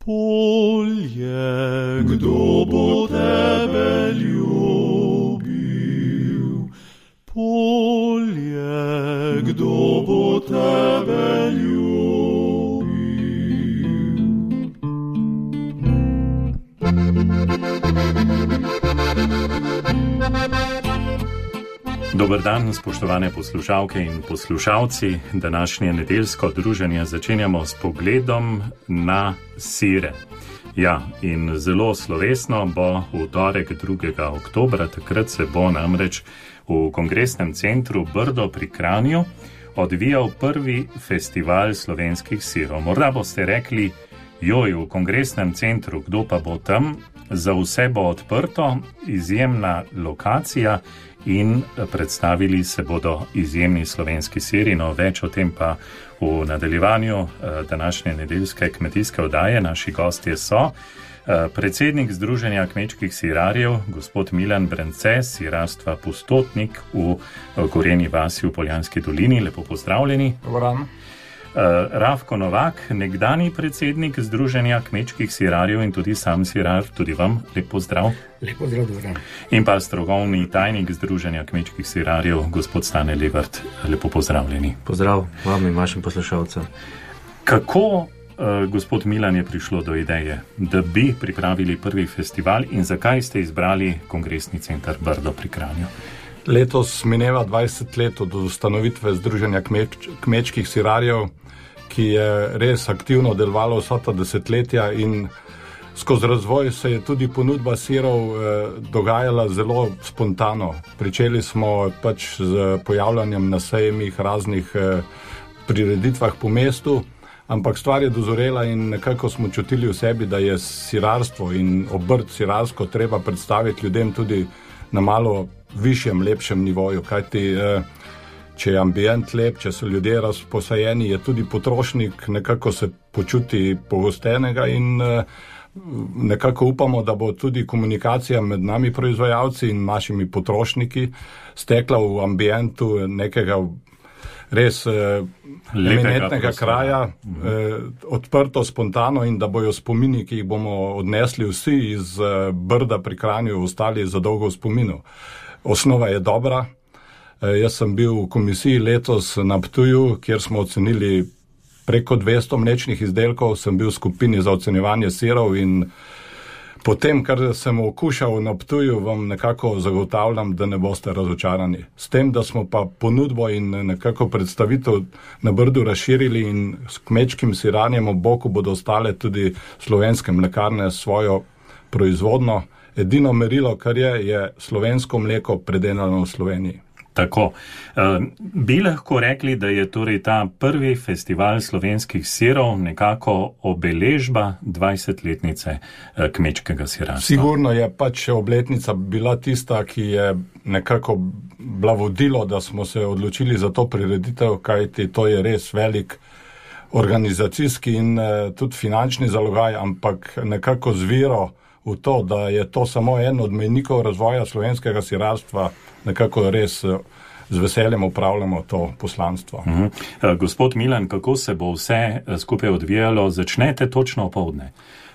Polje, kdo bo tebe ljubil? Polje, kdo bo tebe ljubil? Dober dan, spoštovane poslušalke in poslušalci. Današnje nedeljsko druženje začenjamo s pogledom na sire. Ja, in zelo slovesno bo v torek 2. oktobra, takrat se bo namreč v Kongresnem centru Brdo pri Kranju odvijal prvi festival slovenskih sirov. Morda boste rekli, joj, v Kongresnem centru, kdo pa bo tam? Za vse bo odprto, izjemna lokacija in predstavili se bodo izjemni slovenski siri, no več o tem pa v nadaljevanju današnje nedeljske kmetijske oddaje. Naši gostje so predsednik Združenja kmečkih sirarjev, gospod Milan Brence, sirarstva Pustotnik v Gorenji vasi v Poljanski dolini. Lepo pozdravljeni. Dobar dan. Rafko Novak, nekdani predsednik Združenja kmečkih sirarjev in tudi sam sirar, tudi vam lep pozdrav. Lep pozdrav, dobar dan. In pa strokovni tajnik Združenja kmečkih sirarjev, gospod Stane Levart, lepo pozdravljeni. Pozdrav vam in vašim poslušalcem. Kako, gospod Milan, je prišlo do ideje, da bi pripravili prvi festival in zakaj ste izbrali Kongresni center Brdo pri Kranju? Letos mineva 20 let od ustanovitve Združenja kmečkih sirarjev, ki je res aktivno delovalo vsa ta desetletja in skozi razvoj se je tudi ponudba sirov dogajala zelo spontano. Pričeli smo pač z pojavljanjem na sejmih, raznih prireditvah po mestu, ampak stvar je dozorela in nekako smo čutili v sebi, da je sirarstvo in obrt sirarsko treba predstaviti ljudem tudi na malo višjem, lepšem nivoju, kajti če je ambient lep, če so ljudje razposajeni, je tudi potrošnik nekako se počuti pogostenega in nekako upamo, da bo tudi komunikacija med nami proizvajalci in našimi potrošniki stekla v ambientu nekega res eminentnega kraja, odprto, spontano in da bojo spomini, ki jih bomo odnesli vsi iz Brda pri Kranju, ostali za dolgo v spominu. Osnova je dobra. Jaz sem bil v komisiji letos na Ptuju, kjer smo ocenili preko 200 mlečnih izdelkov, sem bil v skupini za ocenjevanje sirov in potem, kar sem okušal na Ptuju, vam nekako zagotavljam, da ne boste razočarani. S tem, da smo pa ponudbo in nekako predstavitev na Brdu razširili in s kmečkim siranjem ob boku bodo ostale tudi slovenske mlekarne svojo proizvodno. Edino merilo, kar je slovensko mleko predelano v Sloveniji. Tako. Bi lahko rekli, da je torej ta prvi festival slovenskih sirov nekako obeležba 20-letnice kmečkega sirarstva? Sigurno je pač obletnica bila tista, ki je nekako bila vodilo, da smo se odločili za to prireditev, kajti to je res velik organizacijski in tudi finančni zalogaj, ampak nekako z vero v to, da je to samo en od mejnikov razvoja slovenskega sirarstva, nekako res z veseljem upravljamo to poslanstvo. Gospod Milan, kako se bo vse skupaj odvijalo? Začnete točno opoldne?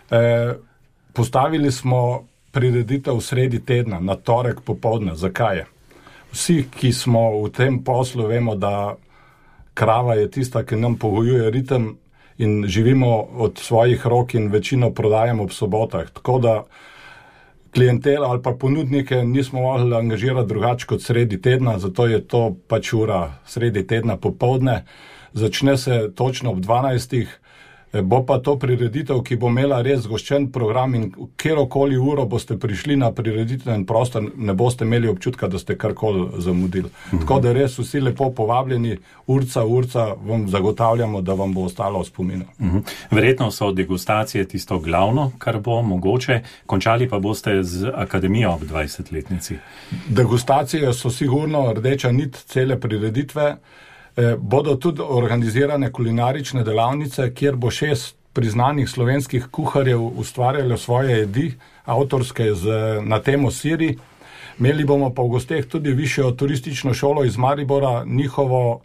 Postavili smo prireditev v sredi tedna, na torek popoldne. Zakaj? Vsi, ki smo v tem poslu, vemo, da krava je tista, ki nam pogojuje ritem in živimo od svojih rok in večino prodajamo ob sobotah. Tako da klientela ali pa ponudnike nismo mogli angažirati drugače kot sredi tedna, zato je to pač ura sredi tedna popoldne. Začne se točno ob 12. Bo pa to prireditev, ki bo imela res zgoščen program in kjerokoli uro boste prišli na prireditev in prostor, ne boste imeli občutka, da ste karkoli zamudili. Tako da res vsi lepo povabljeni, urca vam zagotavljamo, da vam bo ostalo v spominu. Verjetno so degustacije tisto glavno, kar bo mogoče, končali pa boste z akademijo ob 20-letnici. Degustacije so sigurno rdeča nit cele prireditve. Bodo tudi organizirane kulinarične delavnice, kjer bo 6 priznanih slovenskih kuharjev ustvarjalo svoje jedi, avtorske na temo siri. Imeli bomo pa v gosteh tudi višjo turistično šolo iz Maribora, njihovo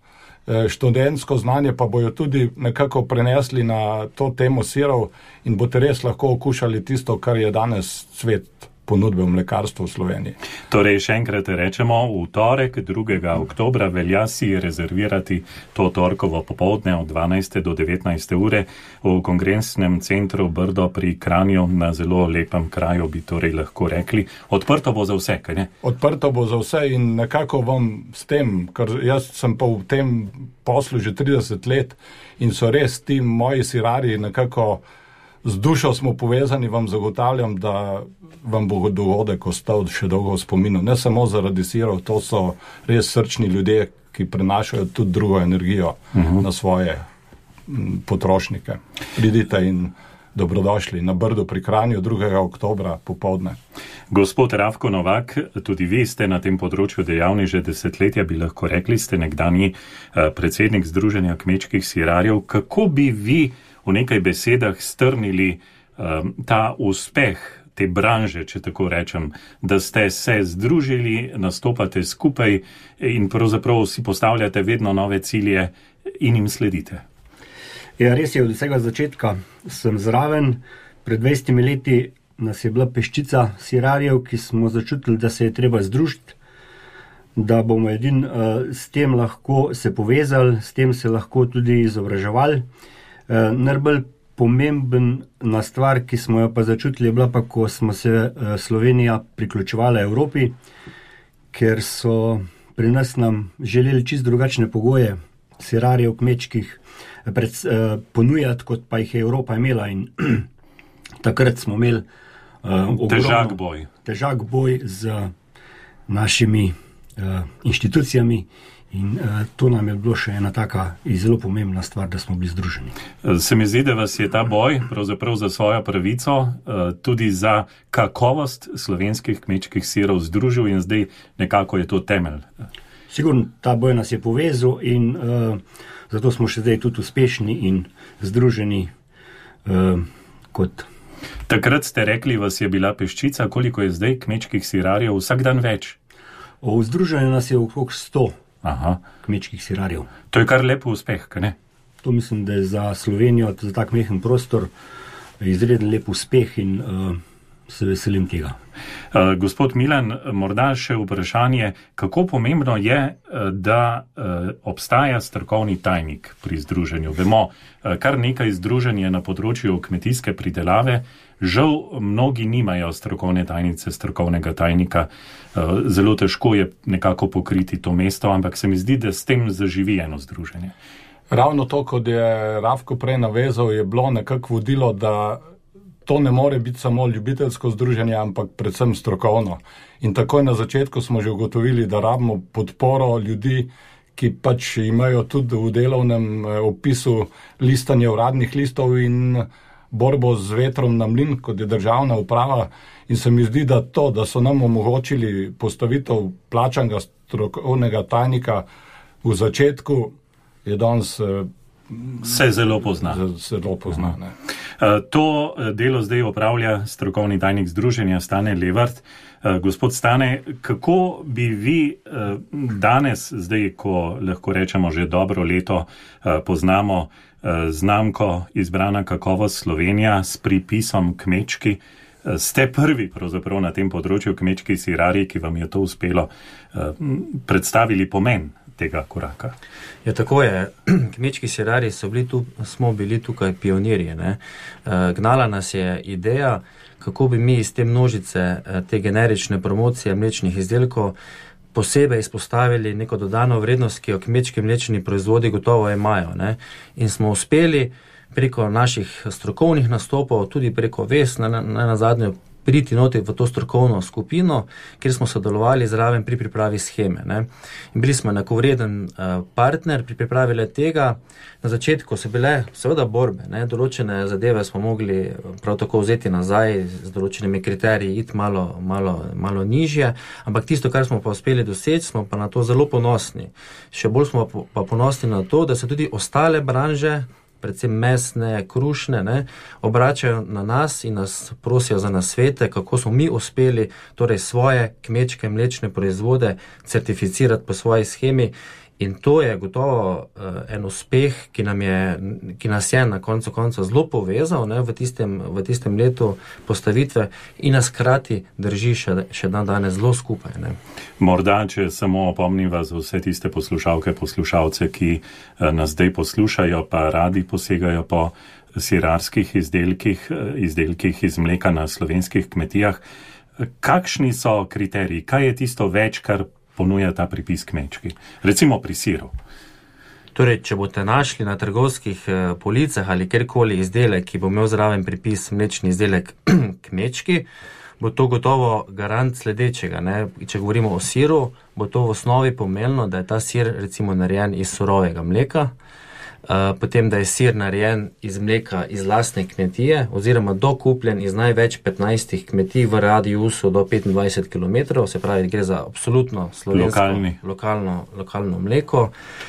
študentsko znanje pa bojo tudi nekako prenesli na to temo sirov in boste res lahko okušali tisto, kar je danes svet ponudbe v mlekarstvu v Sloveniji. Torej, še enkrat rečemo, v torek 2. oktobra velja si rezervirati to torkovo popoldne od 12. do 19. ure v Kongresnem centru Brdo pri Kranju, na zelo lepem kraju, bi torej lahko rekli. Odprto bo za vse, kaj ne? Odprto bo za vse in nekako vam s tem, ker jaz sem pa v tem poslu že 30 let in so res ti moji sirarji nekako z dušo smo povezani, vam zagotavljam, da vam bo dogodek ostal še dolgo v spominu. Ne samo zaradi sirov, to so res srčni ljudje, ki prenašajo tudi drugo energijo na svoje potrošnike. Pridite in dobrodošli na Brdu pri Kranju 2. oktobra popoldne. Gospod Rafko Novak, tudi vi ste na tem področju dejavni že desetletja, bi lahko rekli, ste nekdanji predsednik Združenja kmečkih sirarjev. Kako bi vi v nekaj besedah strnili ta uspeh te branže, če tako rečem, da ste se združili, nastopate skupaj in pravzaprav si postavljate vedno nove cilje in jim sledite? Ja, res je, od vsega začetka sem zraven. Pred 20 leti nas je bila peščica sirarjev, ki smo začutili, da se je treba združiti, da bomo s tem lahko se povezali, s tem se lahko tudi izobraževali. Najbolj pomembna stvar, ki smo jo pa začutili, je bila pa, ko smo se Slovenija priključevala Evropi, ker so pri nas nam želeli čisto drugačne pogoje sirarjev kmečkih ponujati, kot pa jih je Evropa imela, in takrat smo imeli težak boj z našimi inštitucijami. In to nam je bilo še ena taka zelo pomembna stvar, da smo bili združeni. Se mi zdi, da vas je ta boj pravzaprav za svojo pravico, tudi za kakovost slovenskih kmečkih sirov združil in zdaj nekako je to temelj. Sigurno, ta boj nas je povezal in zato smo še zdaj tudi uspešni in združeni kot. Takrat ste rekli, vas je bila peščica, koliko je zdaj kmečkih sirarjev vsak dan več? V združenju nas je okrog 100. Kmečkih sirarjev. To je kar lep uspeh, kaj ne? To mislim, da je za Slovenijo, za tak mehen prostor, izreden lep uspeh in se veselim tega. Gospod Milan, morda še vprašanje, kako pomembno je, da obstaja strokovni tajnik pri združenju. Vemo, kar nekaj združenj je na področju kmetijske pridelave. Žal, mnogi nimajo strokovne tajnice, strokovnega tajnika. Zelo težko je nekako pokriti to mesto, ampak se mi zdi, da s tem zaživi eno združenje. Ravno to, kot je Rafko prej navezal, je bilo nekako vodilo, da to ne more biti samo ljubiteljsko združenje, ampak predvsem strokovno. In takoj na začetku smo že ugotovili, da rabimo podporo ljudi, ki pač imajo tudi v delovnem opisu listanje uradnih listov in borbo z vetrom na mlin, kot je državna uprava. In se mi zdi, da to, da so nam omogočili postavitev plačanega strokovnega tajnika v začetku, je danes se zelo pozna. Ne. To delo zdaj opravlja strokovni tajnik združenja Stane Levart. Gospod Stane, kako bi vi danes, zdaj, ko lahko rečemo že dobro leto, poznamo znamko Izbrana kakovost Slovenija s pripisom kmečki, ste prvi pravzaprav na tem področju kmečki sirarji, ki vam je to uspelo, predstavili pomen tega koraka? Ja, tako je. Kmečki sirarji smo bili tukaj pionirji. Gnala nas je ideja, kako bi mi iz te množice, te generične promocije mlečnih izdelkov posebej izpostavili neko dodano vrednost, ki jo kmečki mlečni proizvodi gotovo imajo. In smo uspeli preko naših strokovnih nastopov, tudi preko na zadnje priti noti v to strokovno skupino, kjer smo sodelovali zraven pri pripravi sheme. In bili smo enakovreden partner pri pripravi tega. Na začetku so bile seveda borbe, določene zadeve smo mogli prav tako vzeti nazaj z določenimi kriteriji, iti malo nižje, ampak tisto, kar smo pa uspeli doseči, smo pa na to zelo ponosni. Še bolj smo pa ponosni na to, da se tudi ostale branže, predvsem mesne, krušne, obračajo na nas in nas prosijo za nasvete, kako smo mi uspeli torej svoje kmečke mlečne proizvode certificirati po svoji shemi In to je gotovo en uspeh, ki nas je na koncu konca zelo povezal, ne, v tistem letu postavitve in nas hkrati drži še dan danes zelo skupaj. Ne. Morda, če samo opomnim vas vse tiste poslušalke, poslušalce, ki nas zdaj poslušajo, pa radi posegajo po sirarskih izdelkih iz mleka na slovenskih kmetijah. Kakšni so kriteriji? Kaj je tisto več, kar ponuja ta pripis kmečki? Recimo pri siru. Torej, če boste našli na trgovskih policah ali kjerkoli izdelek, ki bo imel zraven pripis mlečni izdelek kmečki, bo to gotovo garant sledečega. Ne? Če govorimo o siru, bo to v osnovi pomenilo, da je ta sir recimo narejen iz surovega mleka, potem, da je sir narejen iz mleka iz lastne kmetije oziroma dokupljen iz največ 15 kmetij v radiusu do 25 km, se pravi, gre za absolutno slovensko lokalno mleko.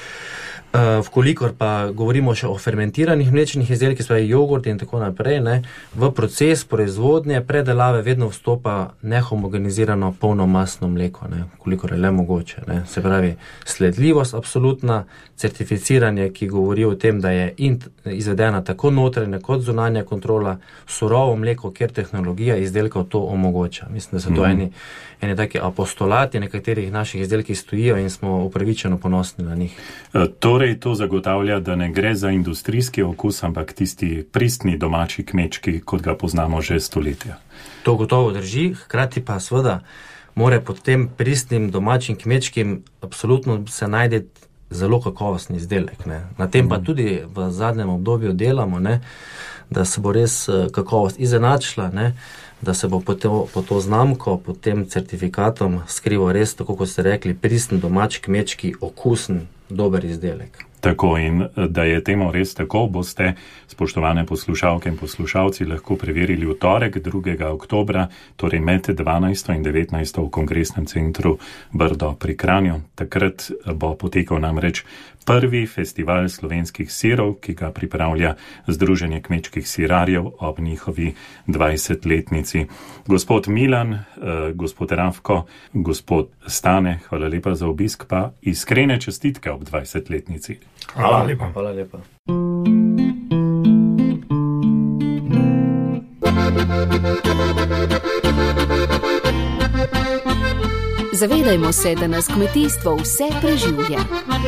Vkolikor pa govorimo še o fermentiranih mlečnih izdelkih, spravi jogurt in tako naprej, ne, v proces proizvodnje, predelave vedno vstopa nehomogenizirano polnomasno mleko, ne, kolikor je le mogoče. Ne. Se pravi, sledljivost absolutna, certificiranje, ki govori o tem, da je izvedena tako notranja kot zunanja kontrola, surovo mleko, kjer tehnologija izdelkov to omogoča. Mislim, da so to eni taki apostolati, nekaterih naših izdelkih stojijo in smo upravičeno ponosni na njih. Torej, to zagotavlja, da ne gre za industrijski okus, ampak tisti pristni domači kmečki, kot ga poznamo že stoletja. To gotovo drži, hkrati pa seveda mora pod tem pristnim domačim kmečkim absolutno se najde zelo kakovostni izdelek. Ne. Na tem pa tudi v zadnjem obdobju delamo, ne, da se bo res kakovost izenačila, ne, da se bo po to znamko, po tem certifikatom skrival res, tako kot ste rekli, pristen domač kmečki okusen dober izdelek. Tako, in da je temu res tako, boste, spoštovane poslušalke in poslušalci, lahko preverili v torek 2. oktobra, torej med 12. in 19. v Kongresnem centru Brdo pri Kranju. Takrat bo potekal namreč prvi festival slovenskih sirov, ki ga pripravlja Združenje kmečkih sirarjev ob njihovi 20-letnici. Gospod Milan, gospod Rafko, gospod Stane, hvala lepa za obisk, pa iskrene čestitke ob 20-letnici. Hvala lepa. Hvala lepa. Zavedajmo se, da nas kmetijstvo vse preživlja.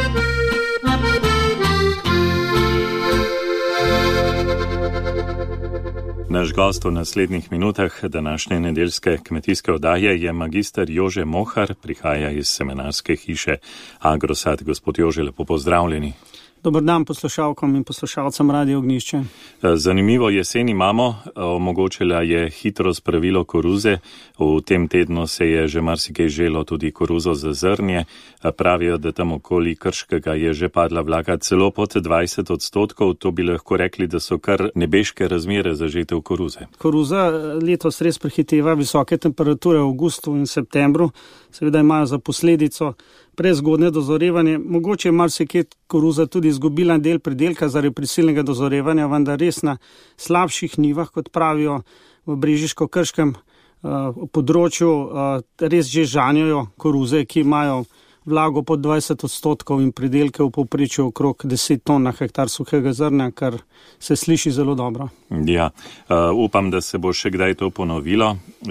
Naš gost v naslednjih minutah današnje nedeljske kmetijske oddaje je magister Jože Mohar, prihaja iz seminarske hiše Agrosad. Gospod Jože, lepo pozdravljeni. Dober dan poslušalkom in poslušalcem Radio Ognjišče. Zanimivo jesen imamo, omogočila je hitro spravilo koruze. V tem tednu se je že marsikaj želo tudi koruzo za zrnje. Pravijo, da tam okoli Krškega je že padla vlaga celo pod 20%. To bi lahko rekli, da so kar nebeške razmere za žetev koruze. Koruza letos res prehiteva visoke temperature v avgustu in septembru. Seveda imajo za posledico prezgodne dozorevanje. Mogoče je marsikje koruza tudi izgubila del pridelka zaradi prisilnega dozorevanja, vendar res na slabših nivah, kot pravijo v Brežiško-Krškem področju, res že žanjajo koruze, ki imajo vlago pod 20% in pridelke v povprečju okrog 10 ton na hektar suhega zrnja, kar se sliši zelo dobro. Ja, upam, da se bo še kdaj to ponovilo.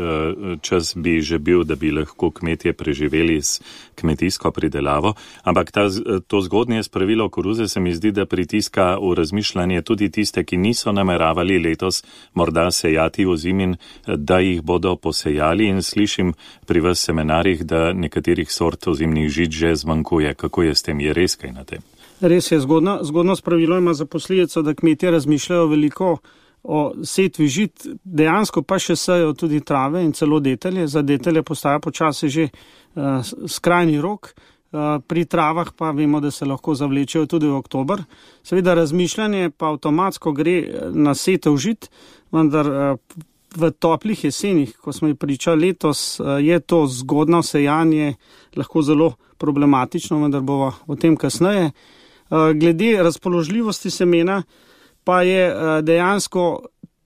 Čas bi že bil, da bi lahko kmetje preživeli s kmetijsko pridelavo, ampak to zgodnje spravilo koruze se mi zdi, da pritiska v razmišljanje tudi tiste, ki niso nameravali letos morda sejati ozimin, da jih bodo posejali, in slišim pri vas seminarjih, da nekaterih sort ozimnih žič že zmanjkuje. Kako je s tem? Je res kaj na tem? Res je, zgodno spravilo ima za posledico, da kmetje razmišljajo veliko o setvi žit, dejansko pa še sejo tudi trave in celo detelje. Za detelje postaja počasi že skrajni rok, pri travah pa vemo, da se lahko zavlečejo tudi v oktober. Seveda razmišljanje pa avtomatsko gre na setev žit, vendar v toplih jesenih, ko smo jih pričali letos, je to zgodno sejanje lahko zelo problematično, vendar bomo o tem kasneje. Glede razpoložljivosti semena pa je dejansko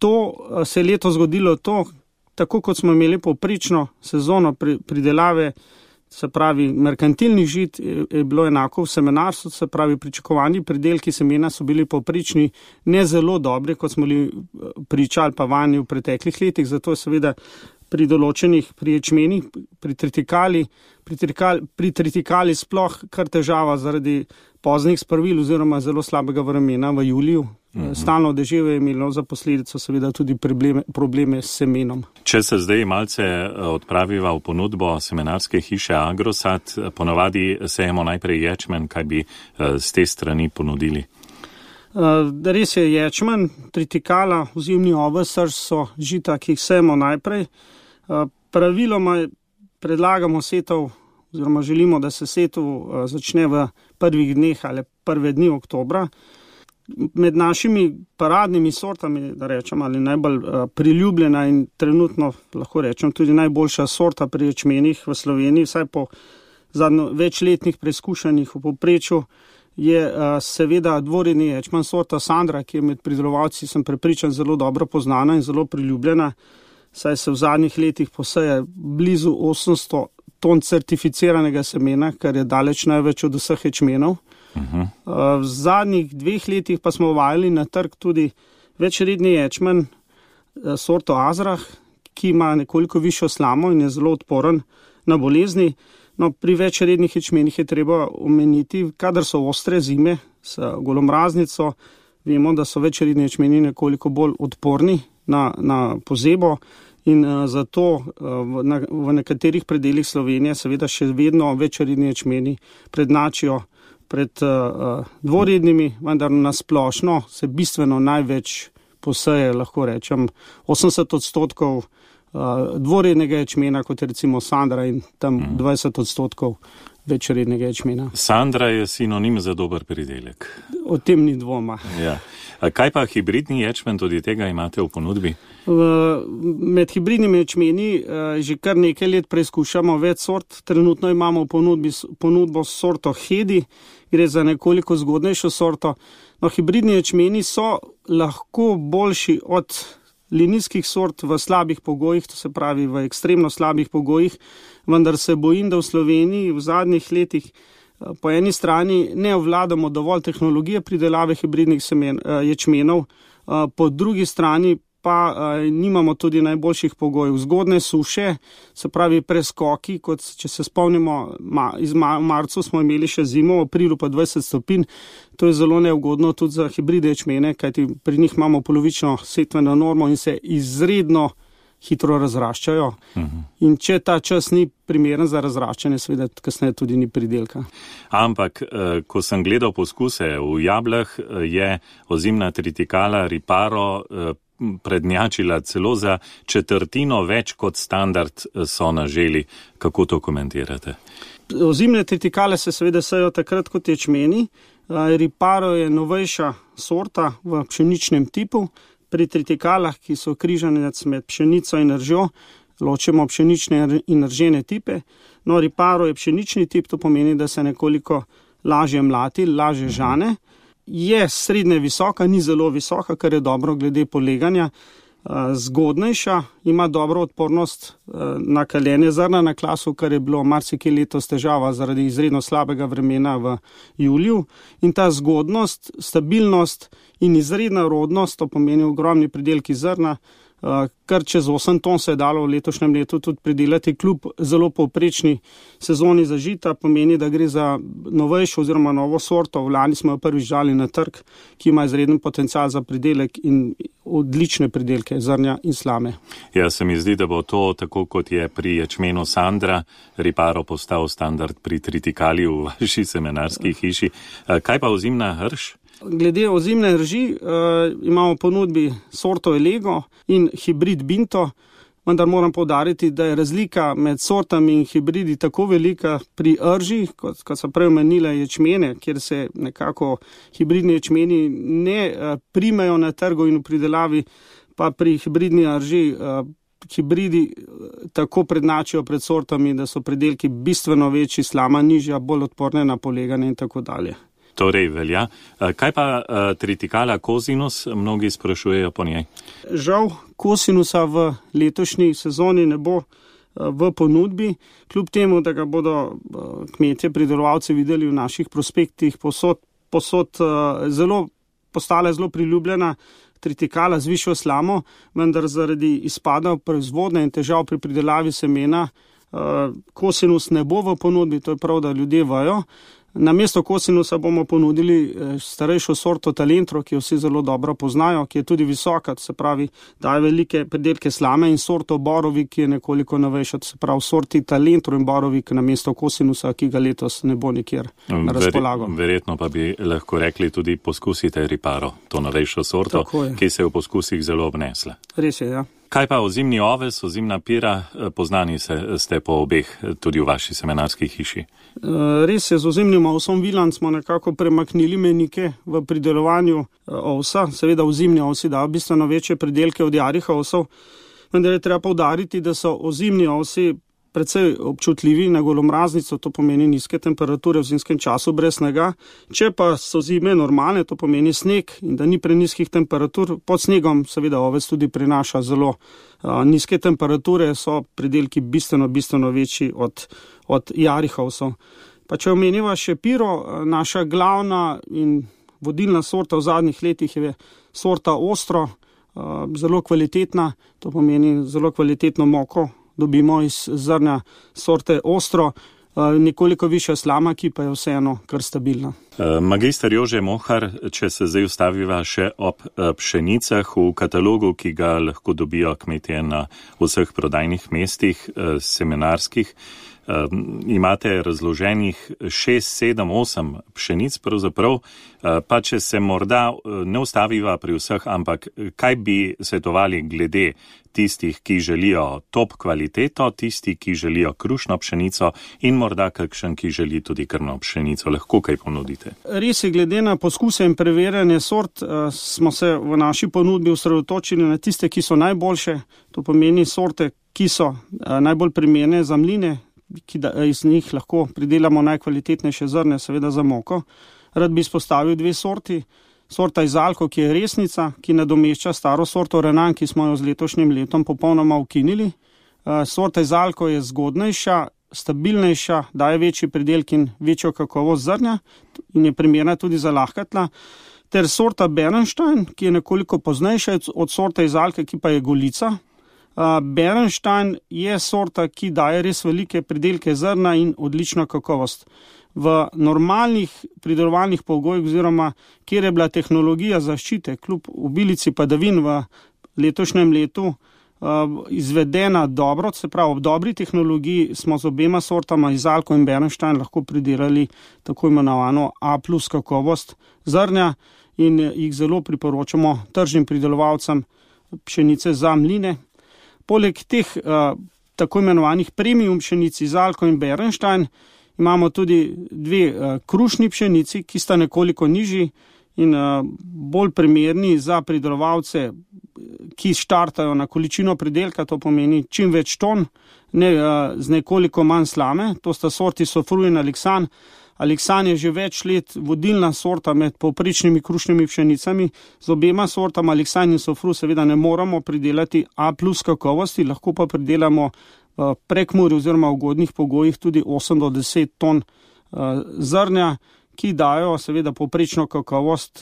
se leto zgodilo tako kot smo imeli povprečno sezono pridelave se pravi merkantilnih žit, je bilo enako v semenarstvu, se pravi pričakovani pridelki semena so bili povprečni ne zelo dobri, kot smo bili pričali pa vani v preteklih letih, zato je seveda pri določenih, pri ječmenih, pri tritikali sploh kar težava zaradi poznih spravil oziroma zelo slabega vremena v juliju. Stalno deževje je imelo za posledico seveda tudi probleme s semenom. Če se zdaj malce odpraviva v ponudbo semenarske hiše Agrosat, ponovadi sejemo najprej ječmen, kaj bi z te strani ponudili? Res je ječmen, tritikala, ozimni oves, srž so žita, ki jih sejemo najprej. Praviloma predlagamo setov, oziroma želimo, da se setov začne v prvih dneh ali prve dni oktobra. Med našimi paradnimi sortami, da rečem, ali najbolj priljubljena in trenutno, lahko rečem, tudi najboljša sorta pri ječmenih v Sloveniji, vsaj po zadnjo večletnih preizkušanjih v povprečju, je seveda dvoredni ječmen sorta Sandra, ki je med pridelovalci, sem prepričan, zelo dobro poznana in zelo priljubljena, saj se v zadnjih letih poseje blizu 800 ton certificiranega semena, kar je daleč največ od vseh ječmenov. V zadnjih 2 letih pa smo uvajali na trg tudi večredni ječmen sorto Azrah, ki ima nekoliko višjo slamo in je zelo odporen na bolezni. No, pri večrednih ječmenih je treba omeniti, kadar so ostre zime s golomraznico, vemo, da so večredni ječmeni nekoliko bolj odporni na pozebo in zato v nekaterih predelih Slovenije seveda še vedno večredni ječmeni prednačijo pred dvorednimi, vendar na splošno se bistveno največ poseje, lahko rečem, 80% dvorednega ječmena, kot je recimo Sandra, in tam 20% večrednega ječmena. Sandra je sinonim za dober pridelek. O tem ni dvoma. Ja. Kaj pa hibridni ječmen, tudi tega imate v ponudbi? Med hibridnimi ječmeni že kar nekaj let preizkušamo več sort. Trenutno imamo v ponudbo sorto Hedi, gre za nekoliko zgodnejšo sorto. No, hibridni ječmeni so lahko boljši od linijskih sort v slabih pogojih, to se pravi v ekstremno slabih pogojih, vendar se bojim, da v Sloveniji v zadnjih letih po eni strani ne ovladamo dovolj tehnologije pridelave hibridnih ječmenov, po drugi strani pa nimamo tudi najboljših pogojev. Zgodne suše, se pravi preskoki, kot če se spomnimo, v marcu smo imeli še zimo, v aprilu pa 20 stopinj. To je zelo neugodno tudi za hibride ječmene, kajti pri njih imamo polovično setveno normo in se izredno hitro razraščajo. In če ta čas ni primeren za razraščanje, seveda kasneje tudi ni pridelka. Ampak, ko sem gledal poskuse v Jablah, je ozimna tritikala Riparo prednjačila celo za četrtino več kot standard so naželi. Kako to komentirate? Ozimne tritikale se seveda sejo takrat kot ječmeni. Riparo je novejša sorta v pšeničnem tipu. Pri tritikalah, ki so križanec med pšenico in ržjo, ločimo pšenične in ržene tipe. No, Riparo je pšenični tip, to pomeni, da se nekoliko lažje mlati, lažje žane. Je srednje visoka, ni zelo visoka, kar je dobro glede poleganja. Zgodnejša, ima dobro odpornost na kaljenje zrna na klasu, kar je bilo marsikaj letos težava zaradi izredno slabega vremena v juliju. In ta zgodnost, stabilnost in izredna rodnost, to pomeni ogromni pridelki zrna, kar čez 8 ton se je dalo v letošnjem letu tudi pridelati, kljub zelo povprečni sezoni za žita, pomeni, da gre za novejšo oziroma novo sorto. V lani smo jo prvič dali na trg, ki ima izreden potencial za pridelek in odlične pridelke zrnja in slame. Ja, se mi zdi, da bo to, tako kot je pri ječmenu Sandra, Riparo postal standard pri tritikali v vaši semenarski hiši. Kaj pa ozimna rž? Glede ozimne rži imamo v ponudbi sorto Elego in hibrid Binto, vendar moram poudariti, da je razlika med sortami in hibridi tako velika pri rži, kot so prej omenile ječmene, kjer se nekako hibridni ječmeni ne primejo na trgu in v pridelavi, pa pri hibridni rži hibridi tako prednačijo pred sortami, da so pridelki bistveno večji, slama nižja, bolj odporne na poleganje in tako dalje. Torej velja. Kaj pa tritikala Cosinus? Mnogi sprašujejo po njej. Žal Cosinusa v letošnji sezoni ne bo v ponudbi, kljub temu, da ga bodo kmetje, pridelovalci videli v naših prospektih posod postala zelo priljubljena tritikala z višjo slamo, vendar zaradi izpada proizvodnje in težav pri pridelavi semena kosinus ne bo v ponudbi, to je prav, da ljudje vajo. Namesto kosinusa bomo ponudili starejšo sorto Talentro, ki jo vsi zelo dobro poznajo, ki je tudi visoka, se pravi, daje velike pridelke slame, in sorto Borovik, ki je nekoliko novejša, se pravi, sorti Talentro in Borovik namesto kosinusa, ki ga letos ne bo nikjer na razpolago. Verjetno pa bi lahko rekli tudi poskusite Riparo, to novejšo sorto, ki se je v poskusih zelo obnesla. Res je, ja. Kaj pa ozimni oves, ozimna pira, poznani ste po obeh, tudi v vaši semenarski hiši? Res je, z ozimnim ovsom Viland smo nekako premaknili menike v pridelovanju ovsa. Seveda ozimni ovsi dajo bistveno večje pridelke od jarih ovsov, vendar je treba poudariti, da so ozimni ovsi precej občutljivi na golomraznico, to pomeni nizke temperature v zimskem času brez snega. Če pa so zime normalne, to pomeni sneg in da ni prenizkih temperatur, pod snegom seveda ovec tudi prinaša zelo nizke temperature, so pridelki bistveno večji od jarih ovsov. Pa če omeniva še piro, naša glavna in vodilna sorta v zadnjih letih je sorta Ostro, zelo kvalitetna, to pomeni zelo kvalitetno moko dobimo iz zrnja sorte Ostro, nekoliko višja slama, ki pa je vseeno kar stabilna. Magister Jože Mohar, če se zdaj ustaviva še ob pšenicah v katalogu, ki ga lahko dobijo kmetje na vseh prodajnih mestih semenarskih, imate razloženih 6, 7, 8 pšenic pravzaprav, pa če se morda ne ustaviva pri vseh, ampak kaj bi svetovali glede tistih, ki želijo top kvaliteto, tisti, ki želijo krušno pšenico in morda kakšen, ki želi tudi krmno pšenico, lahko kaj ponudite? Res je, glede na poskuse in preverjanje sort, smo se v naši ponudbi osredotočili na tiste, ki so najboljše, to pomeni sorte, ki so najbolj primerne za mline, ki iz njih lahko pridelamo najkvalitetnejše zrne, seveda za moko. Rad bi izpostavil dve sorti. Sorta Izalko, ki je resnica, ki nadomešča staro sorto Renan, ki smo jo z letošnjim letom popolnoma ukinili. Sorta Izalko je zgodnejša, stabilnejša, daje večji pridelk in večjo kakovost zrnja in je primerna tudi za lahka tla. Ter sorta Bernstein, ki je nekoliko poznejša od sorte Izalke, ki pa je golica. Bernstein je sorta, ki daje res velike pridelke zrna in odlično kakovost. V normalnih pridelovalnih pogojih oziroma kjer je bila tehnologija zaščite kljub obilici padavin v letošnjem letu izvedena dobro, se pravi ob dobri tehnologiji smo z obema sortama Izalko in Bernstein lahko pridelali tako imenovano A+ kakovost zrnja in jih zelo priporočamo tržnim pridelovalcem pšenice za mline. Poleg teh tako imenovanih premium pšenic Izalko in Bernstein imamo tudi dve krušni pšenici, ki sta nekoliko nižji in bolj primerni za pridelovalce, ki štartajo na količino pridelka, to pomeni čim več ton, z nekoliko manj slame. To sta sorti Sofru in Aleksan. Aleksan je že več let vodilna sorta med povprečnimi krušnimi pšenicami. Z obema sortama Aleksan in Sofru seveda ne moramo pridelati A+ kakovosti, lahko pa pridelamo v Prekmurju oziroma v ugodnih pogojih tudi 8 do 10 ton zrnja, ki dajo seveda povprečno kakovost,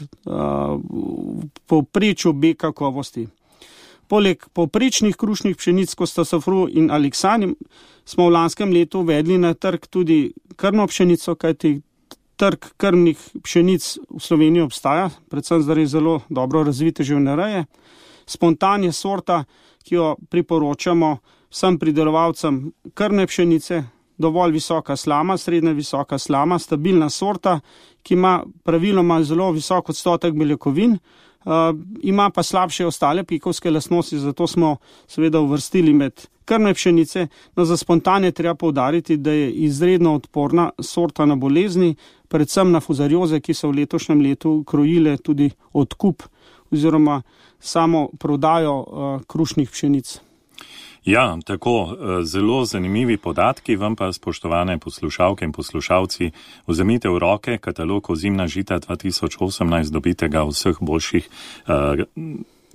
povprečju B kakovosti. Poleg povprečnih krušnih pšenic, kot sta Sofru in Aleksan, smo v lanskem letu uvedli na trg tudi krmno pšenico, kajti trg krmnih pšenic v Sloveniji obstaja, predvsem zaradi zelo dobro razvite živinoreje. Spontan je sorta, ki jo priporočamo vsem pridelovalcem krmne pšenice, dovolj visoka slama, srednja visoka slama, stabilna sorta, ki ima praviloma zelo visok odstotek beljakovin, ima pa slabše ostale pikovske lastnosti, zato smo seveda uvrstili med krmne pšenice. No, za spontan je treba poudariti, da je izredno odporna sorta na bolezni, predvsem na fuzarioze, ki so v letošnjem letu krojile tudi odkup oziroma samo prodajo krušnih pšenic. Ja, tako zelo zanimivi podatki, vam pa, spoštovane poslušalke in poslušalci, vzemite v roke katalog Ozimna žita 2018, dobite ga v vseh boljših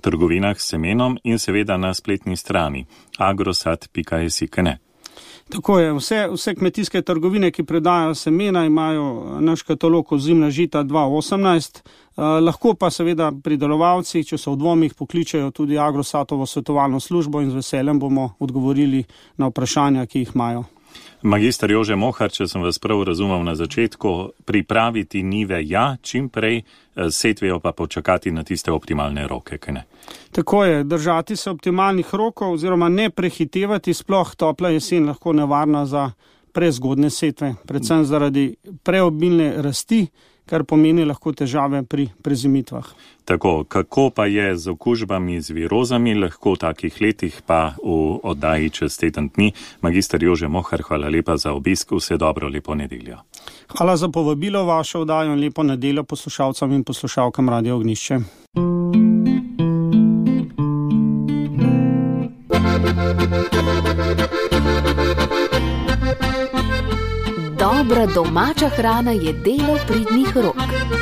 trgovinah s semenom in seveda na spletni strani agrosat.si. Tako je, vse kmetijske trgovine, ki predajajo semena, imajo naš katalog ozimna žita 2018, lahko pa seveda pridelovalci, če so v dvomih, pokličejo tudi Agrosatovo svetovalno službo in z veseljem bomo odgovorili na vprašanja, ki jih imajo. Magister Jože Mohar, če sem vas prav razumel na začetku, pripraviti njive čim prej, setvijo pa počakati na tiste optimalne roke, kaj ne? Tako je, držati se optimalnih rokov oziroma ne prehitevati, sploh topla jesen lahko nevarna za prezgodne setve, predvsem zaradi preobilne rasti, kar pomeni lahko težave pri prezimitvah. Tako, kako pa je z okužbami z virozami, lahko v takih letih pa v oddaji čez teden dni. Magister Jože Mohar, hvala lepa za obisk, vse dobro, lepo nedeljo. Hvala za povabilo vašo oddajo in lepo nedeljo poslušalcem in poslušalkam Radio Ognjišče. Dobra domača hrana je delo pridnih rok.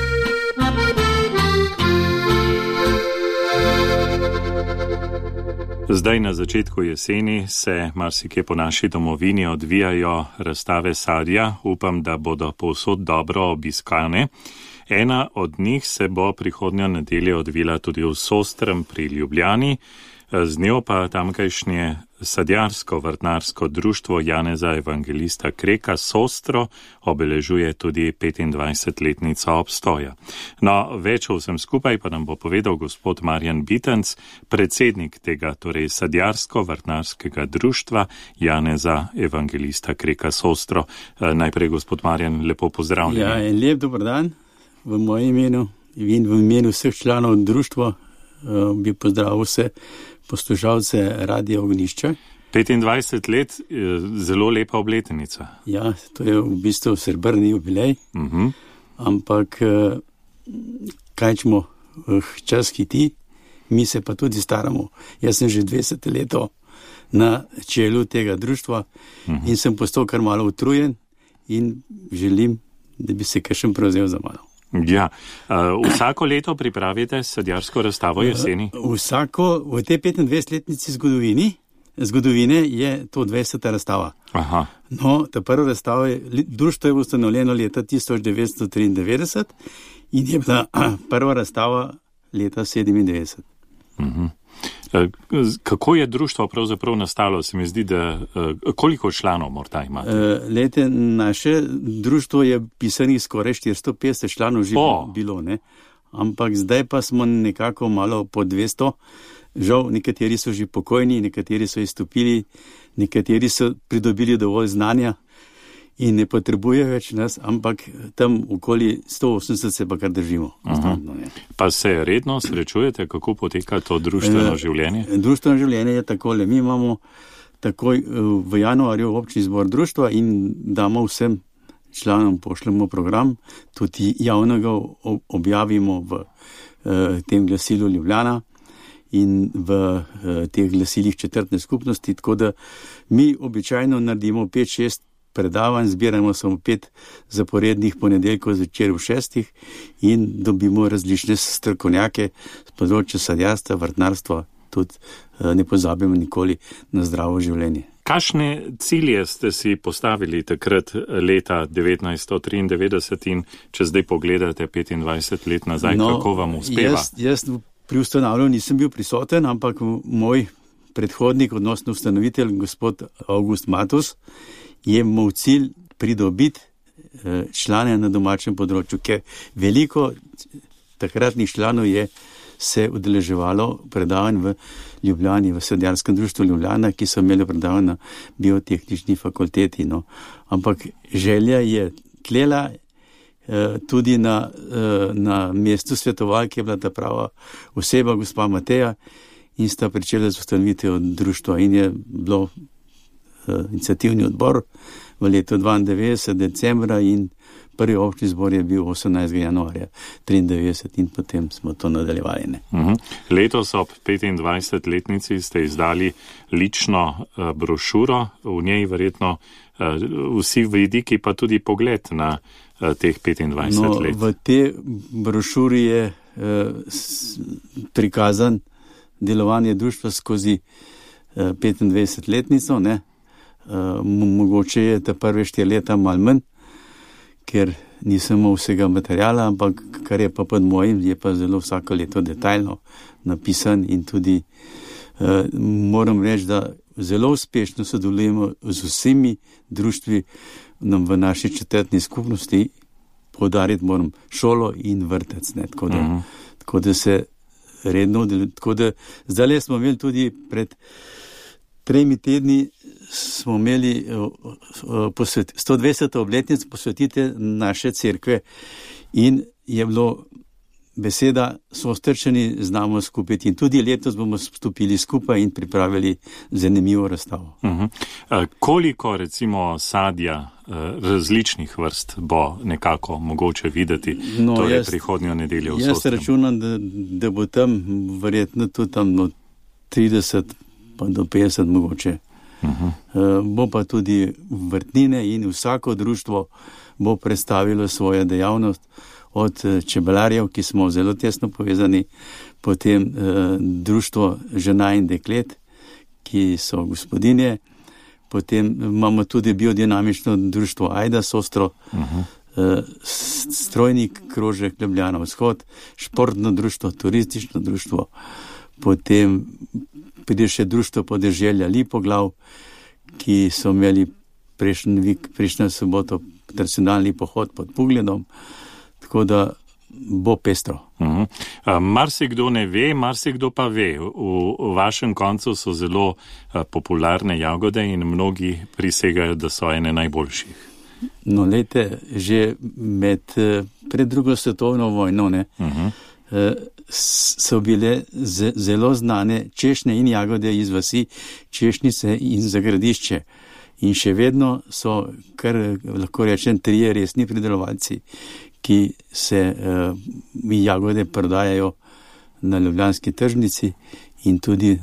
Zdaj na začetku jeseni se marsikje po naši domovini odvijajo razstave sadja. Upam, da bodo povsod dobro obiskane. Ena od njih se bo prihodnjo nedeljo odvila tudi v Sostrem pri Ljubljani. Z njo pa tamkajšnje sadjarsko-vrtnarsko društvo Janeza Evangelista Kreka Sostro obeležuje tudi 25-letnico obstoja. No, več o vsem skupaj pa nam bo povedal gospod Marjan Bitenc, predsednik tega, torej sadjarsko-vrtnarskega društva Janeza Evangelista Kreka Sostro. Najprej, gospod Marjan, lepo pozdravljen. Ja, en lep dober dan v mojem imenu in v imenu vseh članov društva bi pozdravil vse poslušalce Radio Ognjišče. 25 let, zelo lepa obletnica. Ja, to je v bistvu srebrni jubilej, ampak kaj ćemo, čas hiti, mi se pa tudi staramo. Jaz sem že 20 leto na čelu tega društva in sem postal kar malo utrujen in želim, da bi se kakšen prevzel za mano. Ja, vsako leto pripravite sadjarsko razstavo jeseni? Vsako, v tej 25-letnici zgodovine je to 20. razstava. Aha. No, ta prva razstava društvo je ustanovljeno leta 1993 in je bila prva razstava leta 1997. Kako je društvo pravzaprav nastalo? Se mi zdi, da koliko članov morda imate? Lejte, naše društvo je pisanih skoraj 450 članov že bilo, ne? Ampak zdaj pa smo nekako malo po 200. Žal, nekateri so že pokojni, nekateri so izstopili, nekateri so pridobili dovolj znanja in ne potrebuje več nas, ampak tam okoli 180 se pa kar držimo. Pa se redno srečujete, kako poteka to društveno življenje? Društveno življenje je takole. Mi imamo takoj v januarju občni zbor društva in damo vsem članom pošljemo program, tudi javnega objavimo v tem glasilu Ljubljana in v teh glasilih četrtne skupnosti, tako da mi običajno naredimo 5-6 predavanj, zbiramo samo 5 zaporednih ponedeljkov zvečer v 6 in dobimo različne strokovnjake z področja sadjarstva, vrtnarstva, tudi ne pozabimo nikoli na zdravo življenje. Kakšne cilje ste si postavili takrat leta 1993 in če zdaj pogledate 25 let nazaj, kako vam uspeva? Jaz pri ustanavljanju nisem bil prisoten, ampak moj predhodnik, odnosno ustanovitelj, gospod August Matus, je imel cilj pridobiti člane na domačem področju, ker veliko takratnih članov je se udeleževalo predavanj v Ljubljani, v sadjarskem društvu Ljubljana, ki so imeli predavanj na biotehnični fakulteti. No. Ampak želja je tlela tudi na mestu svetovalke, je bila ta prava oseba, gospa Mateja, in sta pričela z ustanovitev društva in je bilo iniciativni odbor v letu 92. decembra in prvi občni zbor je bil 18. januarja 93 in potem smo to nadaljevali. Letos ob 25-letnici ste izdali lično brošuro, v njej verjetno vsi vidiki pa tudi pogled na teh 25 let. V tej brošuri je prikazan delovanje društva skozi 25-letnico, ne. Mogoče je ta prve 4 leta malo manj, ker nisem imel vsega materijala, ampak kar je pa pod mojim, je pa zelo vsako leto detaljno napisan in tudi moram reči, da zelo uspešno sodelujemo z vsemi društvi v naši četrtni skupnosti. Poudariti moram šolo in vrtec, ne, tako da se redno, tako da zdaj smo imeli tudi pred 3 tedni smo imeli 120. obletnico posvetite naše cerkve in je bilo beseda Sostrčani znamo skupiti in tudi letos bomo stopili skupaj in pripravili zanimivo razstavo. Koliko recimo sadja različnih vrst bo nekako mogoče videti torej prihodnjo nedeljo v Sostrem? Jaz računam, da bo tam verjetno tudi tam do 30 pa do 50 mogoče. Bo pa tudi vrtnine in vsako društvo bo predstavilo svojo dejavnost, od čebelarjev, ki smo zelo tesno povezani, potem društvo žena in deklet, ki so gospodinje, potem imamo tudi biodinamično društvo Ajda Sostro, strojnik krožek Ljubljana vzhod, športno društvo, turistično društvo, potem pride še društvo podeželja Lipoglav, ki so imeli prejšnjo soboto tradicionalni pohod pod Pugledom, tako da bo pestro. Marsikdo ne ve, marsikdo pa ve. V vašem koncu so zelo popularne jagode in mnogi prisegajo, da so ene najboljših. No, lejte, že pred drugo svetovno vojno, ne, so bile zelo znane češnje in jagode iz vasi Češnice in Zagradišče. In še vedno so, kar lahko rečem, 3 resni pridelovalci, ki se jagode prodajajo na ljubljanski tržnici in tudi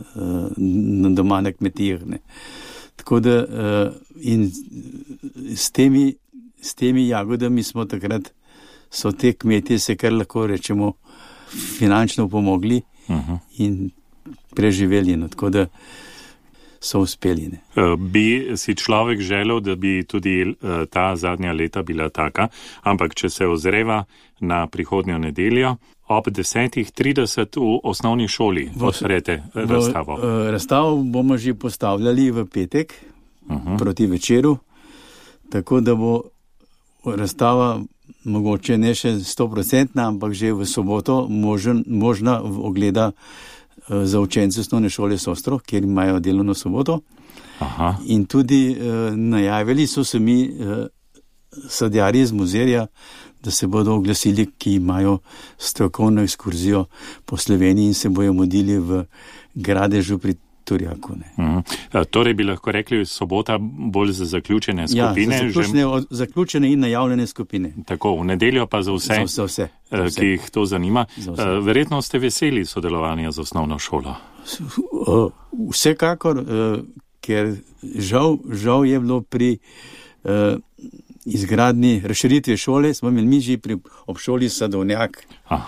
doma na kmetijah. Tako da in s temi jagodami smo takrat, so te kmetije se kar lahko rečemo finančno pomogli in preživeli. Tako da so uspeli. Bi si človek želel, da bi tudi ta zadnja leta bila taka, ampak če se ozreva na prihodnjo nedeljo, ob 10:30 v osnovni šoli odprete razstavo. Razstavo bomo že postavljali v petek proti večeru, tako da bo razstava mogoče ne še 100%, ampak že v soboto možna ogleda za učence osnovne šole Sostro, kjer imajo delovno soboto. In tudi najavili so se mi sadjarji iz muzejja, da se bodo oglasili, ki imajo strokovno ekskurzijo po Sloveniji in se bojo modili v Gradežu pri Turjaku. Torej bi lahko rekli sobota bolj za zaključene skupine? Ja, za zaključene in najavljene skupine. Tako, v nedeljo pa za vse. Ki jih to zanima. Verjetno ste veseli sodelovanja z osnovno šolo? Vsekakor, ker žal je bilo pri izgradnji razširitve šole, smo imeli mi že ob šoli Sadovnjak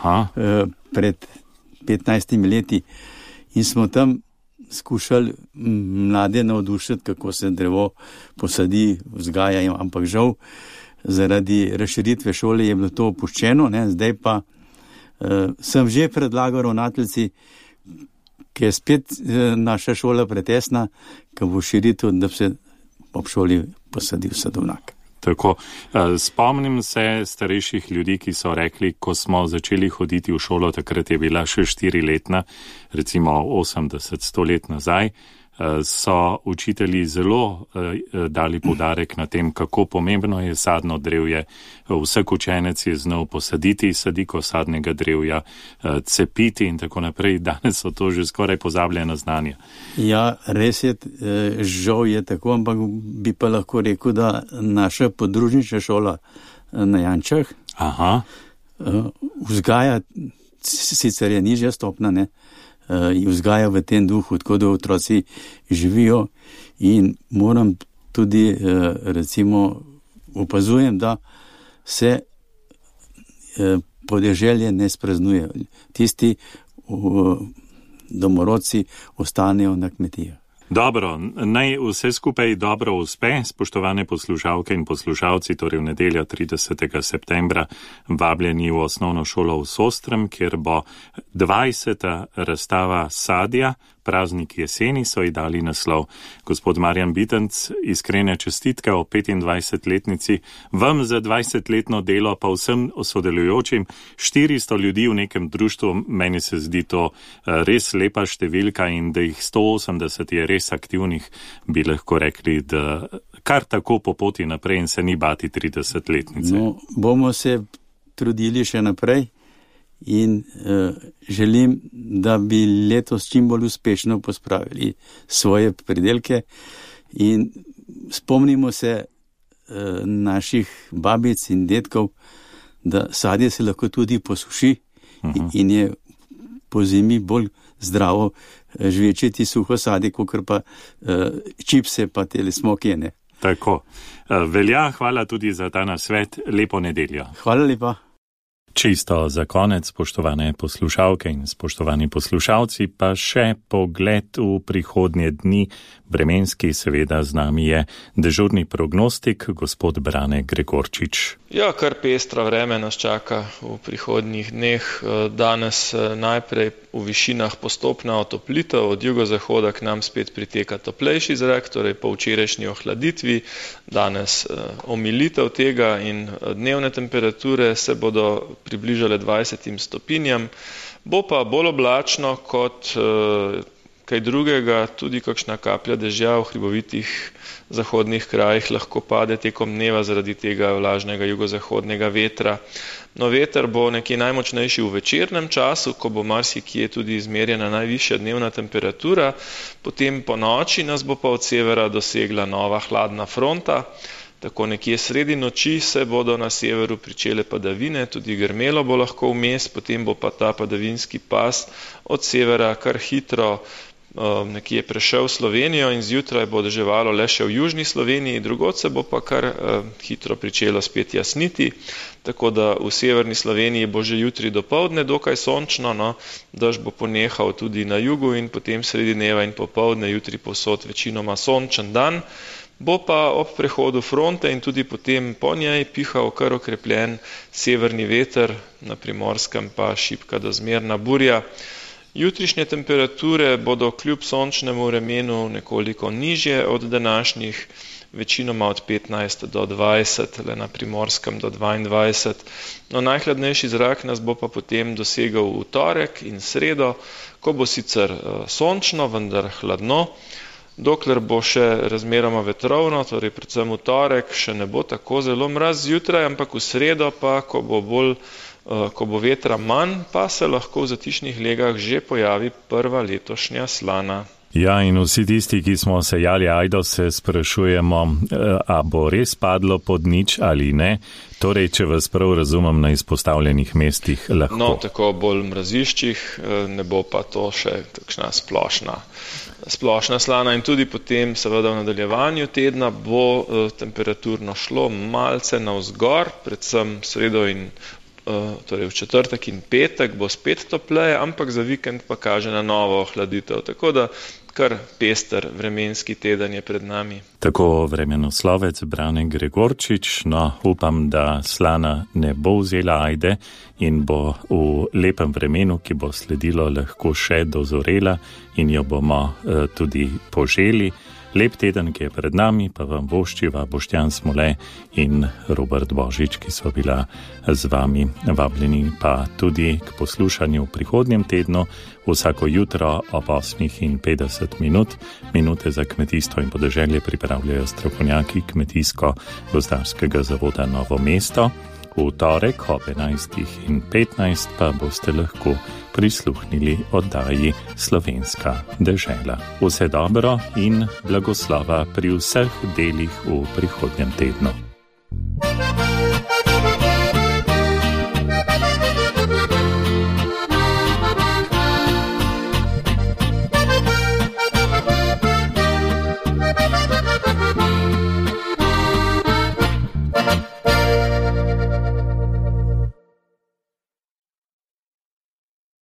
pred 15 leti in smo tam skušali mlade navdušiti, kako se drevo posadi, vzgaja, ampak žal zaradi razširitve šole je bilo to opuščeno, zdaj pa sem že predlagal ravnateljici, ki je spet naša šola pretesna, ko bo širitev, da se ob šoli posadi sadovnjak. Tako, spomnim se starejših ljudi, ki so rekli, ko smo začeli hoditi v šolo, takrat je bila še 4-letna, recimo 80-100 let nazaj, so učitelji zelo dali poudarek na tem, kako pomembno je sadno drevje. Vsak učenec je znal posaditi sadiko sadnega drevja, cepiti in tako naprej. Danes so to že skoraj pozabljena znanja. Ja, res je, žal je tako, ampak bi pa lahko rekel, da naša podružnična šola na Jančah vzgaja, sicer je nižja stopna, vzgaja v tem duhu, tako da otroci živijo in moram tudi, recimo, opazujem, da se podeželje ne spraznuje. Tisti domorodci ostanejo na kmetijah. Dobro, naj vse skupaj dobro uspe, spoštovane poslušalke in poslušalci, torej v nedeljo 30. septembra vabljeni v osnovno šolo v Sostrem, kjer bo 20. razstava sadja, praznik jeseni, so ji dali naslov. Gospod Marjan Bitenc, iskrene čestitke o 25-letnici, vam za 20-letno delo, pa vsem sodelujočim, 400 ljudi v nekem društvu, meni se zdi to res lepa številka in da jih 180 je res aktivnih, bi lahko rekli, da kar tako po poti naprej in se ni bati 30-letnice. No, bomo se trudili še naprej. In želim, da bi letos čim bolj uspešno pospravili svoje pridelke in spomnimo se naših babic in detkov, da sadje se lahko tudi posuši in je po zimi bolj zdravo žvečeti suho sadje, kakor pa čipse pa tele smokjene. Tako. Velja, hvala tudi za ta nasvet. Lepo nedeljo. Hvala lepa. Čisto za konec, spoštovane poslušalke in spoštovani poslušalci, pa še pogled v prihodnje dni. Vremenski, seveda z nami je dežurni prognostik, gospod Brane Gregorčič. Ja, kar pestra vreme nas čaka v prihodnjih dneh. Danes najprej v višinah postopna otoplitev, od jugozahoda k nam spet priteka toplejši zrak, torej po včerajšnji ohladitvi, danes omilitev tega in dnevne temperature se bodo približale 20 stopinjam. Bo pa bolj oblačno kot kaj drugega, tudi kakšna kaplja dežja v hribovitih zahodnih krajih lahko pade tekom dneva zaradi tega vlažnega jugozahodnega vetra. No, veter bo nekje najmočnejši v večernem času, ko bo marsikje tudi izmerjena najvišja dnevna temperatura, potem po noči nas bo pa od severa dosegla nova hladna fronta. Tako nekje sredi noči se bodo na severu pričele padavine, tudi grmelo bo lahko vmes, potem bo pa ta padavinski pas od severa kar hitro nekje prešel Slovenijo in zjutraj bo deževalo le še v južni Sloveniji, drugod se bo pa kar hitro pričelo spet jasniti, tako da v severni Sloveniji bo že jutri dopoldne dokaj sončno, no, dež bo ponehal tudi na jugu in potem sredi dneva in popoldne jutri povsod večinoma sončen dan. Bo pa ob prehodu fronte in tudi potem po njej pihal kar okrepljen severni veter, na Primorskem pa šibka do zmerna burja. Jutrišnje temperature bodo kljub sončnemu vremenu nekoliko nižje od današnjih, večinoma od 15 do 20, le na Primorskem do 22. No, najhladnejši zrak nas bo pa potem dosegel v torek in sredo, ko bo sicer sončno, vendar hladno. Dokler bo še razmeroma vetrovno, torej predvsem v torek, še ne bo tako zelo mraz zjutraj, ampak v sredo pa, ko bo vetra manj, pa se lahko v zatišnih legah že pojavi prva letošnja slana. Ja, in vsi tisti, ki smo sejali ajdo, se sprašujemo, a bo res padlo pod nič ali ne. Torej, če vas prav razumem, na izpostavljenih mestih lahko. No, tako bolj mraziščih, ne bo pa to še takšna splošna slana in tudi potem seveda v nadaljevanju tedna bo temperaturno šlo malce navzgor, predvsem sredo in torej v četrtek in petek bo spet topleje, ampak za vikend pa kaže na novo ohladitev, tako da kar pester vremenski teden je pred nami. Tako vremenoslovec Brane Gregorčič, no upam, da slana ne bo vzela ajde in bo v lepem vremenu, ki bo sledilo, lahko še dozorela in jo bomo tudi poželi. Lep teden, ki je pred nami, pa vam voščiva Boštjan Smole in Robert Božič, ki so bila z vami vabljeni pa tudi k poslušanju v prihodnjem tednu, vsako jutro ob 8:50. Minute za kmetijstvo in podeželje pripravljajo strokovnjaki Kmetijsko-gozdarskega zavoda Novo mesto. V torek ob 11:15 pa boste lahko prisluhnili oddaji Slovenska dežela. Vse dobro in blagoslova pri vseh delih v prihodnjem tednu.